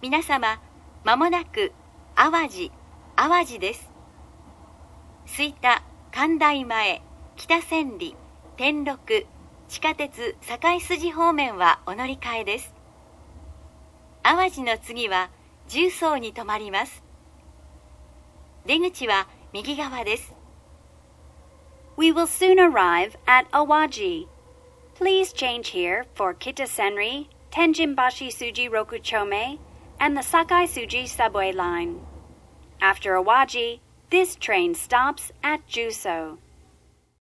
皆様、まもなく淡路です。吹田、関台前、北千里、天禄、地下鉄堺筋方面はお乗り換えです。淡路の次は十三に停まります。出口は右側です。 We will soon arrive at Awaji. Please change here for Kitasenri, Tenjinbashi Suji Rokuchome, and the Sakai Suji subway line. After Awaji, this train stops at Juso.